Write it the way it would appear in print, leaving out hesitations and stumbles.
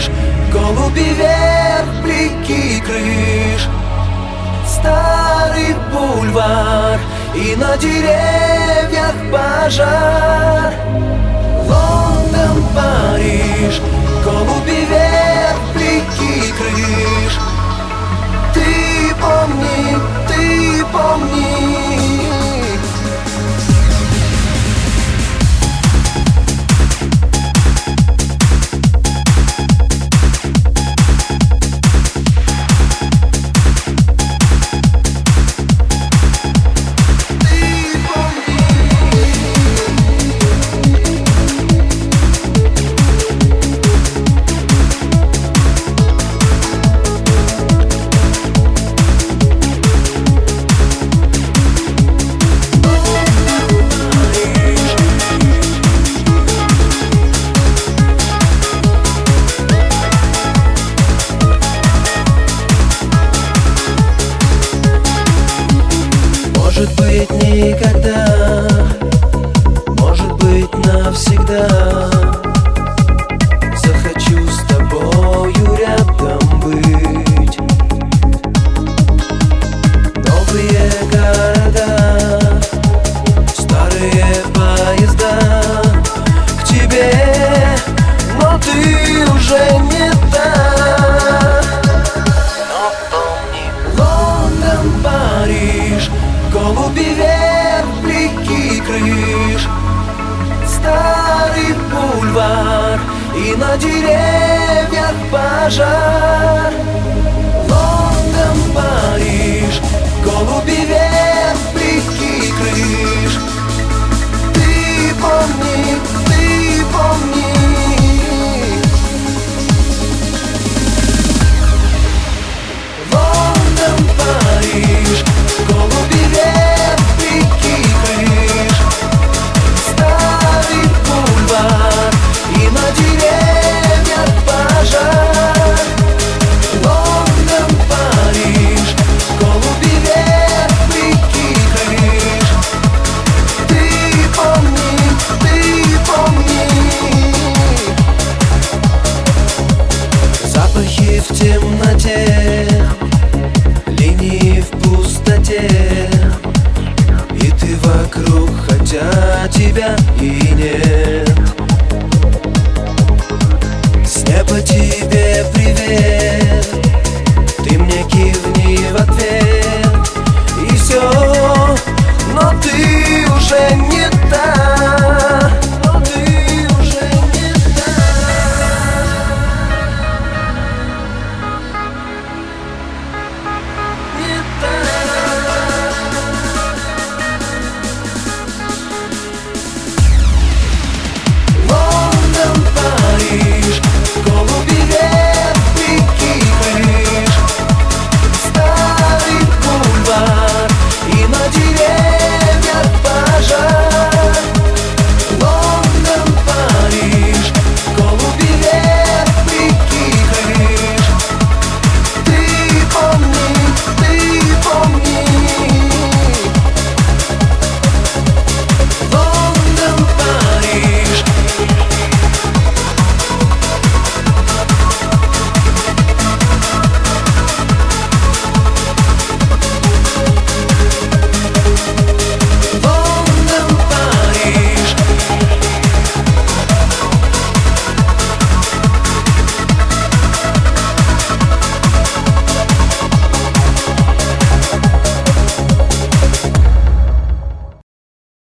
паришь, голуби вверх, блики крыш. Старый бульвар, и на деревьях пожар. Лондон, Париж, голуби вверх, блики крыш. Ты помни, ты помни. Может быть, никогда, может быть, навсегда захочу с тобою рядом быть. Новые города, старые поезда к тебе, но ты уже не та. Но помни, Лондон, Париж, голуби вверх, блики крыш. Старый бульвар, и на деревьях пожар.